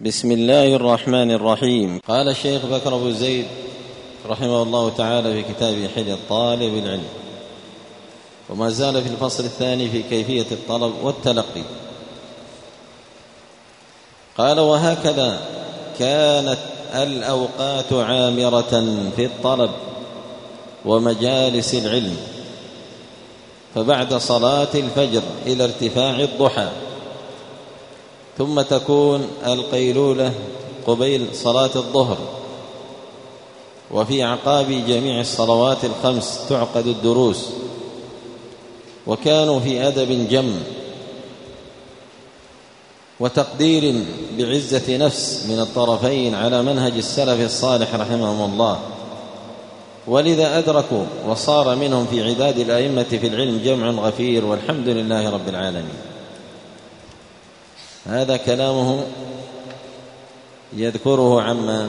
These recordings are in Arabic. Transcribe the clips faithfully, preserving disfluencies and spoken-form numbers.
بسم الله الرحمن الرحيم. قال الشيخ بكر بن زيد رحمه الله تعالى في كتابه حلية طالب العلم، وما زال في الفصل الثاني في كيفية الطلب والتلقي. قال: وهكذا كانت الأوقات عامرة في الطلب ومجالس العلم، فبعد صلاة الفجر إلى ارتفاع الضحى، ثم تكون القيلولة قبيل صلاة الظهر، وفي أعقاب جميع الصلوات الخمس تعقد الدروس. وكانوا في أدب جم وتقدير بعزة نفس من الطرفين على منهج السلف الصالح رحمهم الله، ولذا أدركوا وصار منهم في عداد الأئمة في العلم جمع غفير، والحمد لله رب العالمين. هذا كلامه يذكره عما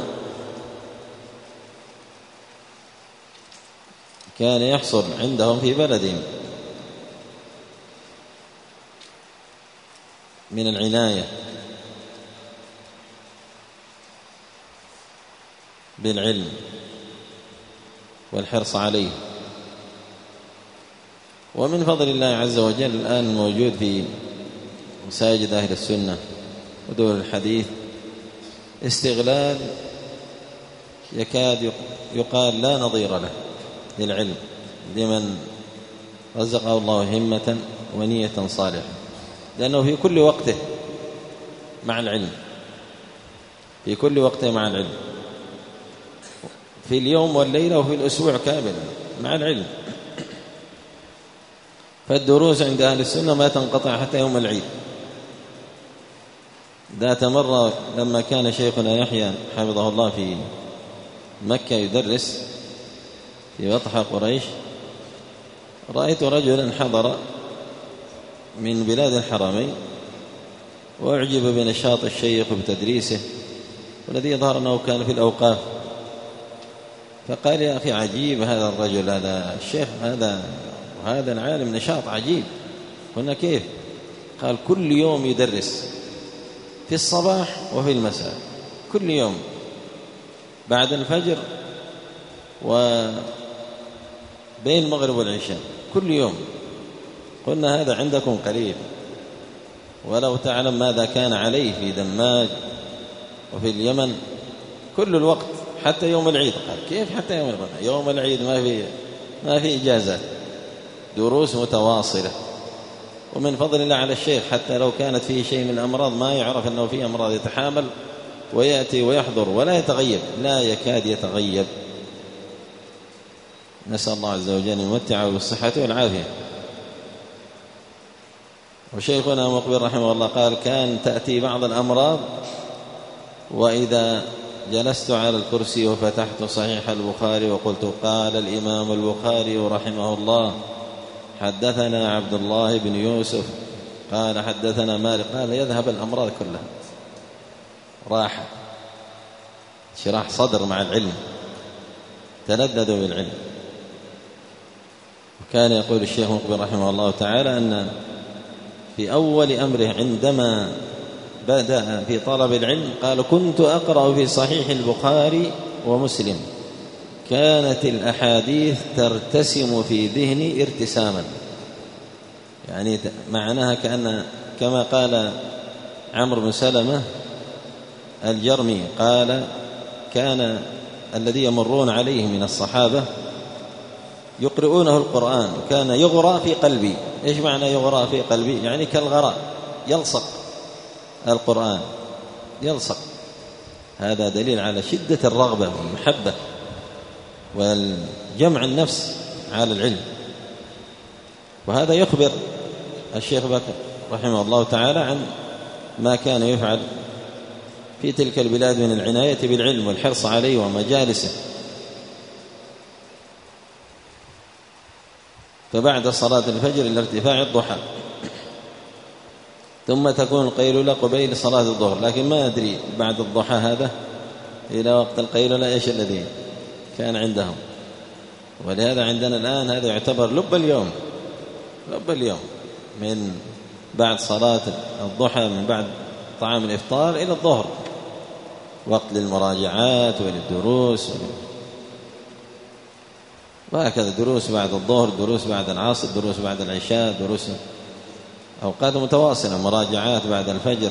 كان يحصل عندهم في بلدهم من العناية بالعلم والحرص عليه. ومن فضل الله عز وجل الآن موجود في مساجد أهل السنة ودول الحديث استغلال يكاد يقال لا نظير له للعلم، لمن رزقه الله همة ونية صالحة، لأنه في كل وقته مع العلم، في كل وقته مع العلم، في اليوم والليلة وفي الأسبوع كاملا مع العلم. فالدروس عند أهل السنة ما تنقطع حتى يوم العيد. ذات مرة لما كان شيخنا يحيى حفظه الله في مكة يدرس في بطحة قريش، رأيت رجلا حضر من بلاد الحرمين وأعجب بنشاط الشيخ وبتدريسه، والذي يظهر أنه كان في الأوقاف. فقال: يا أخي عجيب هذا الرجل، هذا الشيخ، هذا هذا العالم نشاط عجيب. قلنا: كيف؟ قال: كل يوم يدرس في الصباح وفي المساء، كل يوم بعد الفجر وبين المغرب والعشاء، كل يوم. قلنا: هذا عندكم قليل، ولو تعلم ماذا كان عليه في دماج وفي اليمن كل الوقت حتى يوم العيد. قال: كيف حتى يوم العيد؟ يوم العيد ما في ما في إجازات، دروس متواصلة. ومن فضل الله على الشيخ حتى لو كانت فيه شيء من الأمراض ما يعرف أنه فيه أمراض، يتحامل ويأتي ويحضر ولا يتغيب، لا يكاد يتغيب. نسأل الله عز وجل أن يمتعه بالصحة والعافية. وشيخنا مقبل رحمه الله قال: كان تأتي بعض الأمراض وإذا جلست على الكرسي وفتحت صحيح البخاري وقلت: قال الإمام البخاري رحمه الله حدثنا عبد الله بن يوسف قال حدثنا مالك، قال: يذهب الأمراض كلها، راحة، شراح صدر مع العلم، تلذذوا بالعلم. وكان يقول الشيخ مقبل رحمه الله تعالى أن في أول أمره عندما بدأ في طلب العلم قال: كنت أقرأ في صحيح البخاري ومسلم، كانت الأحاديث ترتسم في ذهني ارتساما، يعني معناها كأن كما قال عمرو بن سلمة الجرمي قال: كان الذي يمرون عليه من الصحابة يقرؤونه القرآن كان يغرى في قلبي. إيش معنى يغرى في قلبي؟ يعني كالغراء، يلصق القرآن، يلصق. هذا دليل على شدة الرغبة والمحبة والجمع النفس على العلم. وهذا يخبر الشيخ بكر رحمه الله تعالى عن ما كان يفعل في تلك البلاد من العناية بالعلم والحرص عليه ومجالسه. فبعد صلاة الفجر إلى ارتفاع الضحى، ثم تكون القيلولة قبيل صلاة الظهر. لكن ما أدري بعد الضحى هذا إلى وقت القيلولة إيش الذي كان عندهم. ولهذا عندنا الآن هذا يعتبر لب اليوم، لب اليوم من بعد صلاة الضحى، من بعد طعام الإفطار إلى الظهر وقت للمراجعات وللدروس وهكذا، دروس بعد الظهر، دروس بعد العصر، دروس بعد العشاء، دروس أوقات متواصلة، مراجعات بعد الفجر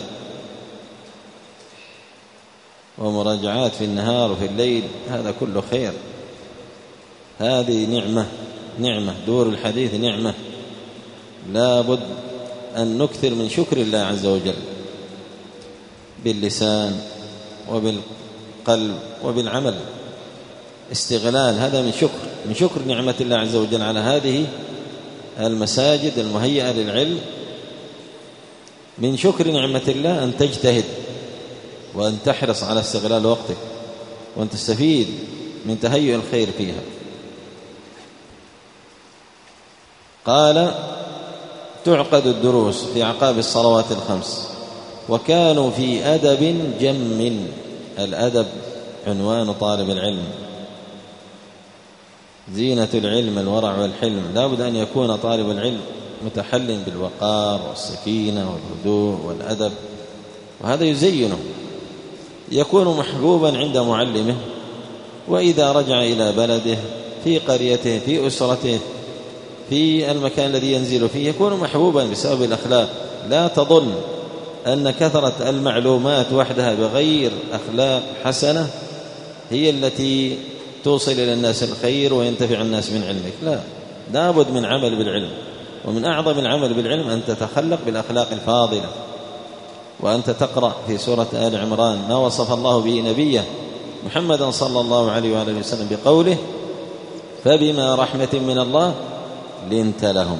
ومراجعات في النهار وفي الليل، هذا كله خير. هذه نعمة، نعمة دور الحديث نعمة، لا بد أن نكثر من شكر الله عز وجل باللسان وبالقلب وبالعمل. استغلال هذا من شكر، من شكر نعمة الله عز وجل على هذه المساجد المهيئة للعلم، من شكر نعمة الله أن تجتهد وأن تحرص على استغلال وقتك وأن تستفيد من تهيئ الخير فيها. قال تعقد الدروس في أعقاب الصلوات الخمس، وكانوا في أدب جم. الأدب عنوان طالب العلم، زينة العلم الورع والحلم. لا بد أن يكون طالب العلم متحل بالوقار والسكينة والهدوء والأدب، وهذا يزينه، يكون محبوبا عند معلمه، وإذا رجع إلى بلده في قريته في أسرته في المكان الذي ينزل فيه يكون محبوبا بسبب الأخلاق. لا تظن أن كثرة المعلومات وحدها بغير أخلاق حسنة هي التي توصل إلى الناس الخير وينتفع الناس من علمك، لا، لابد من عمل بالعلم، ومن أعظم العمل بالعلم أن تتخلق بالأخلاق الفاضلة. وأنت تقرأ في سورة آل عمران ما وصف الله به نبيه محمدا صلى الله عليه وآله وسلم بقوله فبما رحمة من الله لنت لهم،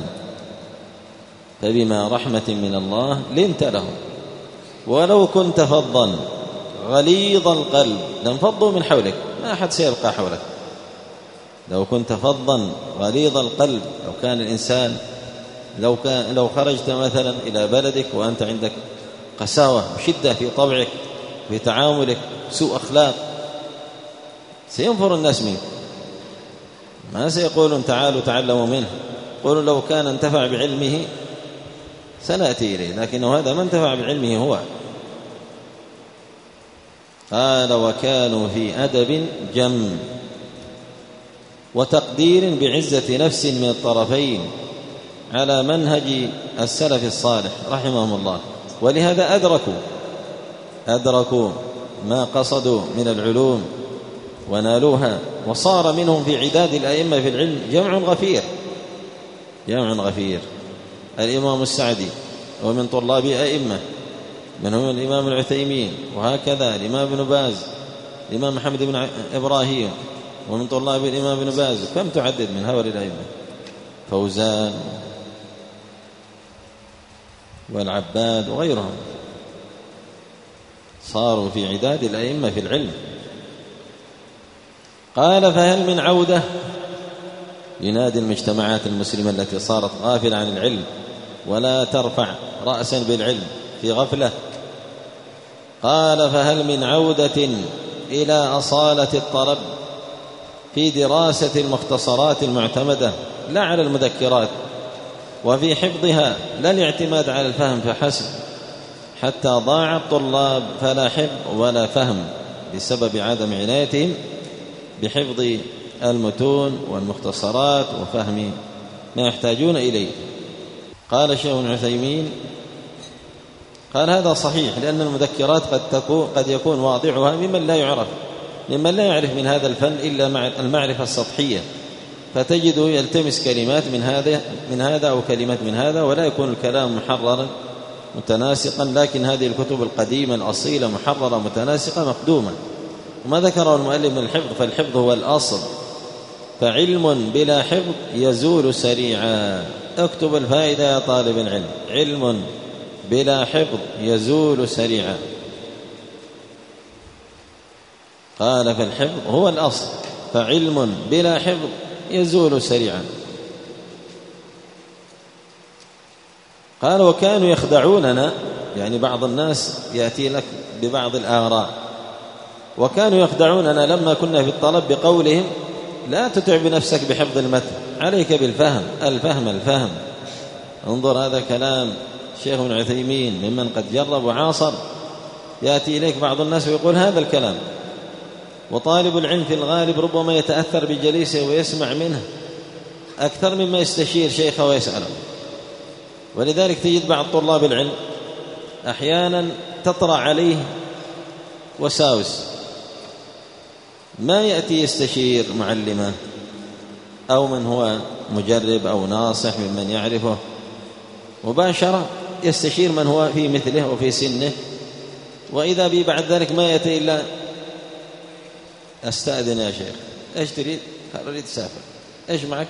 فبما رحمة من الله لنت لهم ولو كنت فظا غليظ القلب لانفضوا من حولك، ما أحد سيبقى حولك. لو كنت فظا غليظ القلب، لو كان الإنسان لو, كان لو خرجت مثلا إلى بلدك وأنت عندك قساوة وشدة في طبعك في تعاملك سوء أخلاق، سينفر الناس منك، ما سيقولون تعالوا تعلموا منه، قولوا لو كان انتفع بعلمه سنأتي إليه، لكنه هذا ما انتفع بعلمه هو. قال وكانوا في أدب جم وتقدير بعزة نفس من الطرفين على منهج السلف الصالح رحمهم الله، ولهذا أدركوا أدركوا ما قصدوا من العلوم ونالوها، وصار منهم في عداد الأئمة في العلم جمع غفير، جمع غفير. الإمام السعدي ومن طلاب أئمة منهم الإمام العثيمين، وهكذا الإمام ابن باز، الإمام محمد بن إبراهيم ومن طلاب الإمام ابن باز، كم تعدد من هؤلاء الأئمة، فوزان والعباد وغيرهم، صاروا في عداد الأئمة في العلم. قال فهل من عودة، ينادي المجتمعات المسلمة التي صارت غافلة عن العلم ولا ترفع رأسا بالعلم في غفلة. قال فهل من عودة إلى أصالة الطلب في دراسة المختصرات المعتمدة لا على المذكرات، وفي حفظها لا الاعتماد على الفهم فحسب، حتى ضاع الطلاب فلا حفظ ولا فهم بسبب عدم عنايتهم بحفظ المتون والمختصرات وفهم ما يحتاجون إليه. قال الشيخ ابن عثيمين قال هذا صحيح، لأن المذكرات قد تكون قد يكون واضعها ممن لا يعرف، ممن لا يعرف من هذا الفن إلا مع المعرفة السطحية، فتجده يلتمس كلمات من هذا من هذا أو كلمات من هذا، ولا يكون الكلام محررا متناسقا، لكن هذه الكتب القديمة الأصيلة محررة متناسقة مقدومة. وما ذكره المؤلف من الحفظ، فالحفظ هو الأصل، فعلم بلا حفظ يزول سريعا. اكتب الفائدة يا طالب العلم، علم بلا حفظ يزول سريعا. قال فالحفظ هو الأصل، فعلم بلا حفظ يزول سريعا. قال وكانوا يخدعوننا، يعني بعض الناس يأتي لك ببعض الآراء، وكانوا يخدعوننا لما كنا في الطلب بقولهم لا تتعب نفسك بحفظ المتن، عليك بالفهم، الفهم الفهم. انظر هذا كلام الشيخ ابن عثيمين ممن قد جرب وعاصر يأتي إليك بعض الناس ويقول هذا الكلام، وطالب العلم في الغالب ربما يتأثر بجليسه ويسمع منه أكثر مما يستشير شيخه ويسأله. ولذلك تجد بعض طلاب العلم أحيانا تطرأ عليه وساوس، ما يأتي يستشير معلمه أو من هو مجرب أو ناصح ممن يعرفه، مباشرة يستشير من هو في مثله وفي سنه، وإذا بي بعد ذلك ما يأتي إلا أستأذن يا شيخ، إيش تريد؟ قال أريد أسافر. إيش معك؟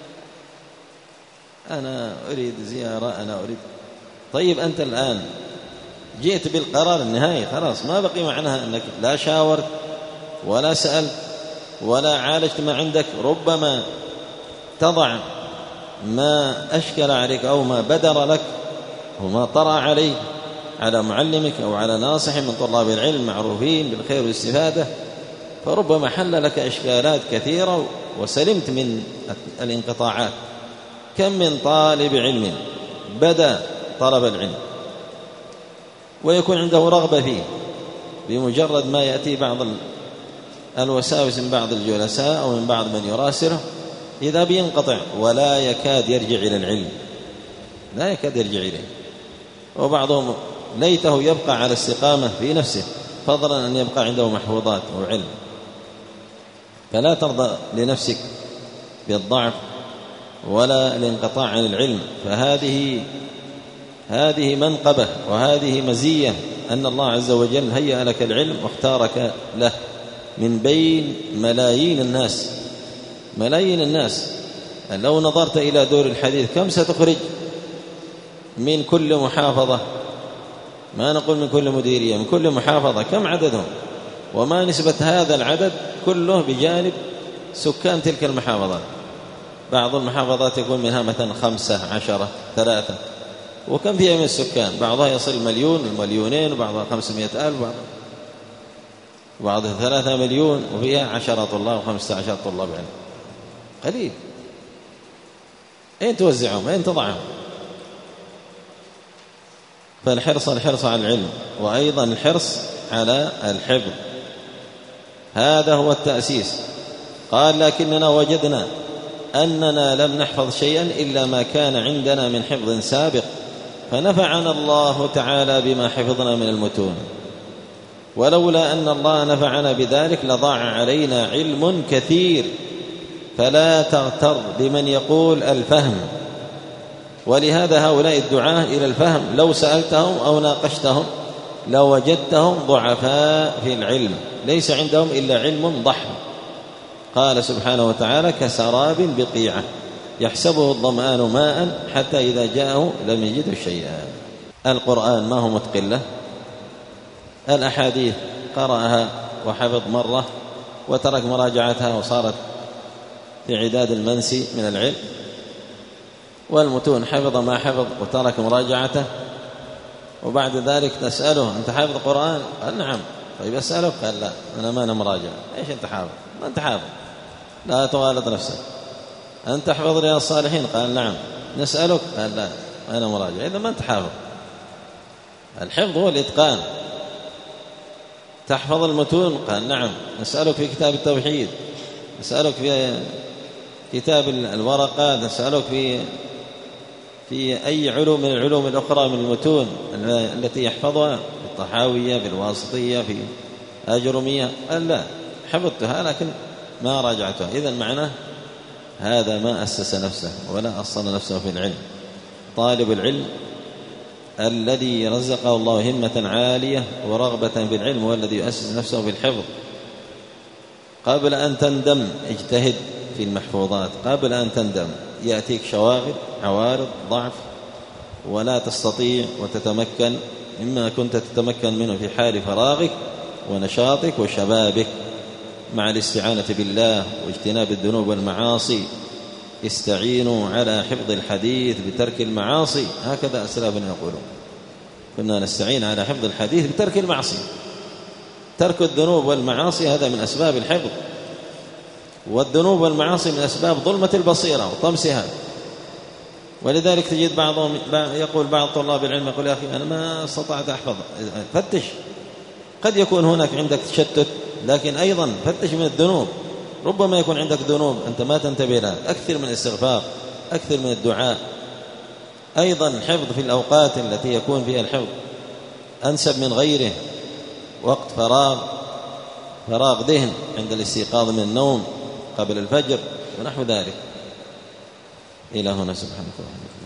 أنا أريد زيارة، أنا أريد. طيب أنت الآن جئت بالقرار النهائي، خلاص ما بقي معناها أنك لا شاورت ولا سألت ولا عالجت ما عندك. ربما تضع ما أشكل عليك أو ما بدر لك وما طرأ عليك على معلمك أو على ناصح من طلاب العلم معروفين بالخير والاستفادة، فربما حل لك إشكالات كثيرة وسلمت من الانقطاعات. كم من طالب علم بدأ طلب العلم ويكون عنده رغبة فيه، بمجرد ما يأتي بعض الوساوس من بعض الجلساء أو من بعض من يراسله إذا بينقطع ولا يكاد يرجع إلى العلم، لا يكاد يرجع إليه. وبعضهم ليته يبقى على استقامة في نفسه فضلا أن يبقى عنده محفوظات أو علم. فلا ترضى لنفسك بالضعف ولا الانقطاع عن العلم، فهذه هذه منقبة وهذه مزية أن الله عز وجل هيأ لك العلم واختارك له من بين ملايين الناس. ملايين الناس لو نظرت إلى دور الحديث كم ستخرج من كل محافظة، ما نقول من كل مديرية، من كل محافظة كم عددهم، وما نسبة هذا العدد كله بجانب سكان تلك المحافظات. بعض المحافظات يكون منها مثلا خمسة عشرة ثلاثة، وكم فيها من السكان؟ بعضها يصل مليون المليونين، وبعضها خمسمائة ألف، وبعضها ثلاثة مليون، وفيها عشرة طلاب وخمسة عشر طلاب علم. قليل. أين توزعهم؟ أين تضعهم؟ فالحرص الحرص على العلم، وأيضا الحرص على الحفظ، هذا هو التأسيس. قال لكننا وجدنا أننا لم نحفظ شيئا إلا ما كان عندنا من حفظ سابق، فنفعنا الله تعالى بما حفظنا من المتون، ولولا أن الله نفعنا بذلك لضاع علينا علم كثير. فلا تغتر بمن يقول الفهم، ولهذا هؤلاء الدعاة إلى الفهم لو سألتهم أو ناقشتهم لوجدتهم ضعفاء في العلم، ليس عندهم إلا علم ضحم. قال سبحانه وتعالى كسراب بقيعة يحسبه الظمآن ماء حتى إذا جاءه لم يجده شيئا. القرآن ما هو متقن له، الأحاديث قرأها وحفظ مرة وترك مراجعتها وصارت في عداد المنسي من العلم، والمتون حفظ ما حفظ وترك مراجعته، وبعد ذلك تسأله أنت حافظ القرآن؟ قال نعم. طيب أسألك؟ قال لا أنا ما أنا مراجع. إيش أنت حافظ؟ ما أنت حافظ، لا تغالط نفسك. أنت حفظ رياض الصالحين؟ قال نعم. نسألك؟ قال لا أنا مراجع. إذا ما أنت حافظ. الحفظ هو الإتقان. تحفظ المتون؟ قال نعم. نسألك في كتاب التوحيد، نسألك في كتاب الورقات، نسألك في في أي علوم من العلوم الأخرى من المتون التي يحفظها، في الطحاوية، في الواسطية، في أجرمية. قال لا حفظتها لكن ما راجعتها. إذن معناه هذا ما أسس نفسه ولا أصل نفسه في العلم. طالب العلم الذي رزقه الله همة عالية ورغبة في العلم والذي يؤسس نفسه في الحفظ، قبل أن تندم اجتهد في المحفوظات، قبل أن تندم يأتيك شواغل عوارض ضعف ولا تستطيع وتتمكن مما كنت تتمكن منه في حال فراغك ونشاطك وشبابك، مع الاستعانة بالله واجتناب الذنوب والمعاصي. استعينوا على حفظ الحديث بترك المعاصي، هكذا أسلافنا يقولون، كنا نستعين على حفظ الحديث بترك المعصية. ترك الذنوب والمعاصي هذا من أسباب الحفظ، والذنوب والمعاصي من أسباب ظلمة البصيرة وطمسها. ولذلك تجد بعضهم يقول، بعض طلاب العلم يقول يا أخي أنا ما استطعت أحفظ. فتش قد يكون هناك عندك تشتت، لكن أيضا فتش من الذنوب، ربما يكون عندك ذنوب أنت ما تنتبه لها، أكثر من الاستغفار، أكثر من الدعاء. أيضا حفظ في الأوقات التي يكون فيها الحفظ أنسب من غيره، وقت فراغ فراغ ذهن عند الاستيقاظ من النوم قبل الفجر ونحو ذلك. إلى هنا سبحانك اللهم وبحمدك.